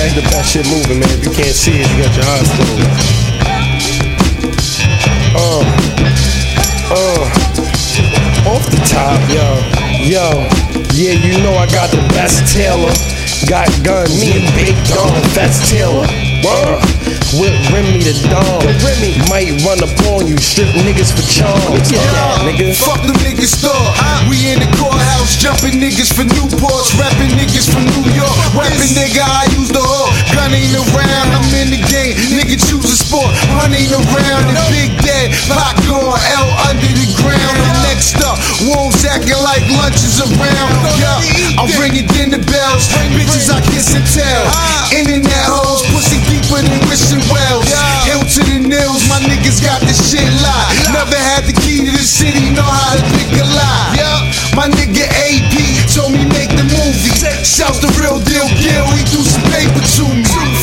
That's the best shit moving, man. If you can't see it, you got your eyes closed. Off the top, yo. Yeah, you know I got the best tailor. Got guns, me and Big Don, Fats Taylor. With Remy the Don. Might run up on you, strip niggas for charms. Nigga. Fuck them niggas thought. We in the courthouse, jumping niggas for Newports, rapping niggas from New York. Rapping nigga, I use the hook. Gun ain't around, I'm in the game. Nigga choose a sport, run ain't around. And Big Dad, Pac going L under the ground. And next up, wolves acting like lunch is around. Yeah, I'm ringing dinner bells. Bitches I kiss and tell. Internet hoes, pussy deeper than wishing wells. Hill to the nails, my niggas got this shit locked. Never had the key to the city, know how to pick a lie. My nigga AP told me make the movie. Shouts the real deal, Gil, he threw some paper to me.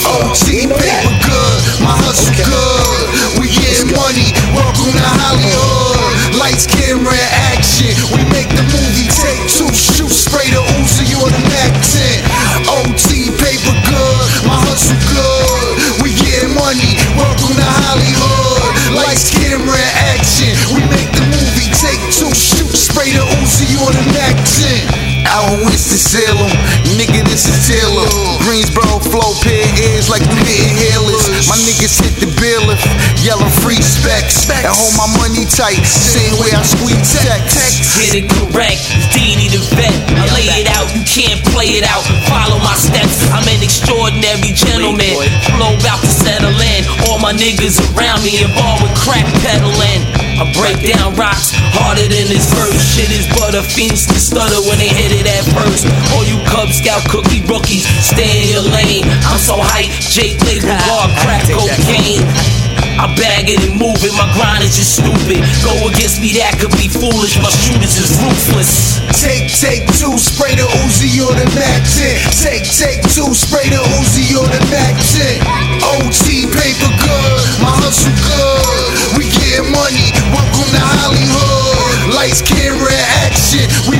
OT paper good, my hustle good. We get money, welcome to Hollywood. Lights, camera, and action. We make the movie, take two, shoot, spray the Uzi on the Mac 10. OT paper good, my hustle good. We get money, welcome to Hollywood. Lights, camera, and action. We make the movie, take two, shoot, spray the Uzi on the Mac 10. Out in Winston-Salem, nigga, this is Taylor. Greensboro flow, pair ears like you hitting hairless. My niggas hit the bailiff, yelling free specs. And hold my money tight, same way I squeeze text. Get it correct, Didi the vet. I lay it out, you can't play it out. Follow my steps, I'm an extraordinary gentleman. Flow about to settle in, all my niggas around me involved with crack peddling. I break down rocks harder than this verse. Shit is but a fiends to stutter when they hit it at first. All you Cub Scout cookie rookies, stay in your lane. I'm so hype, Jake label bar, crack cocaine. I bag it and move it, my grind is just stupid. Go against me, that could be foolish. My shooters is ruthless. Take two, spray the Uzi on the Mac 10. Take two, spray the Uzi on the Mac 10. OT paper good, my hustle good. We get money, welcome to Hollywood. Lights, camera, action. We